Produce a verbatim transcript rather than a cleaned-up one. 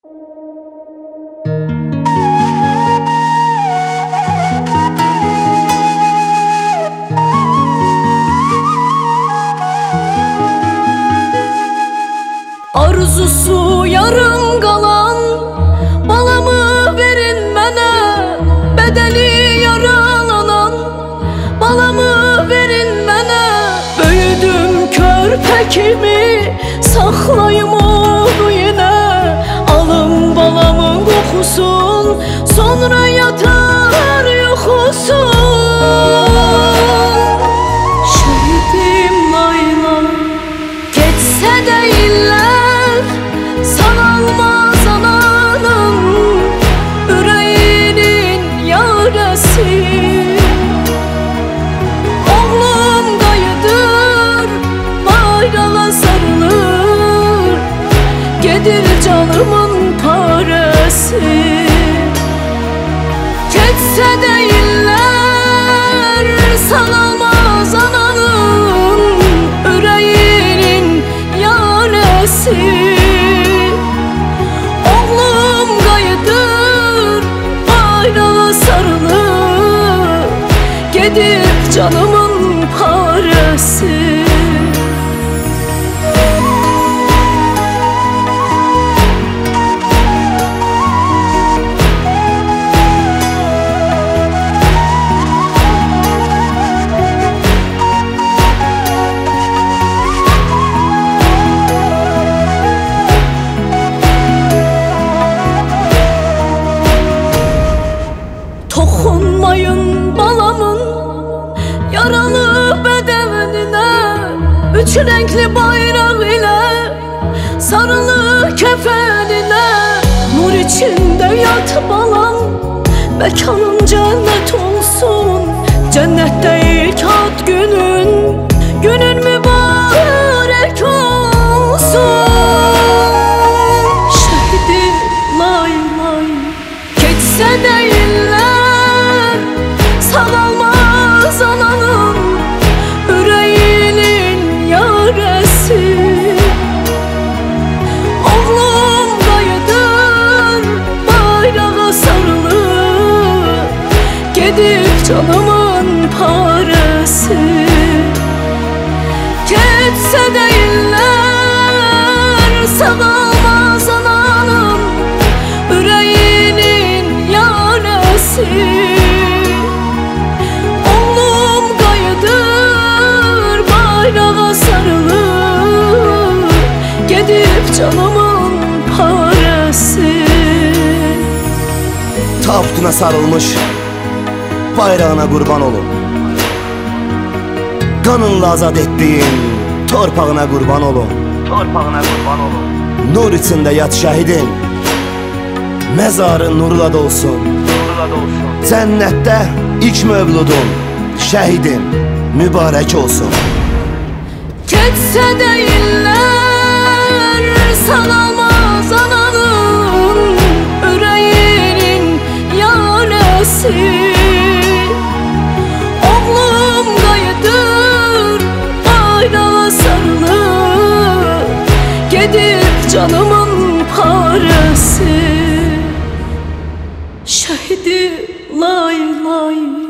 Arzusu yarım qalan balamı verin mənə, bədəli yaralanan balamı verin mənə. Böyüdüm körpə kimi, saxlayım onu yenə. Alım balamın qoxusun, sonra yatar yuxusun. Şəhidim Layla, geçsə də illər, sağalmaz ananın ürəyinin yarəsi. Oğlum qayıdır, bayrağa sarılır, gedir canımın parəsi. Geçsə də illər, sağalmaz ananın ürəyinin yarəsi. Oğlum qayıdır, bayrağa sarılır, gedir canımın parəsi. Toxunmayın balamın yaralı bədəninə, üç rəngli bayraq ilə sarılı kəfəninə. Nur içində yat balam, məkanın cənnət olsun. Cənnətdə ilk ad günün, günün mübarək olsun. Şəhidim lay lay, keçsə də illər, sağalmaz ananın ürəyinin yarəsi. Oğlum qayıdır, bayrağa sarılır, gedir canımın parəsi. Keçsə də illər, sağalmaz ananın ürəyinin yarəsi. Oğlum qayıdır, bayrağa sarılır, gedib canımın parəsi. Tabutuna sarılmış bayrağına qurban olun. Qanınla azad etdiyin torpağına qurban olun. Torpağına qurban olun. Nur içində yat şəhidin, məzarın nurla dolsun. Nurla dolsun. Cənnətdə ilk mövludun, şəhidin mübarək olsun. Keçsə də illər, sağalmaz ananın ürəyinin yarəsi. Oğlum qayıdır, bayrağa sarılır, gedib canımın parəsi. Şəhidi lay lay.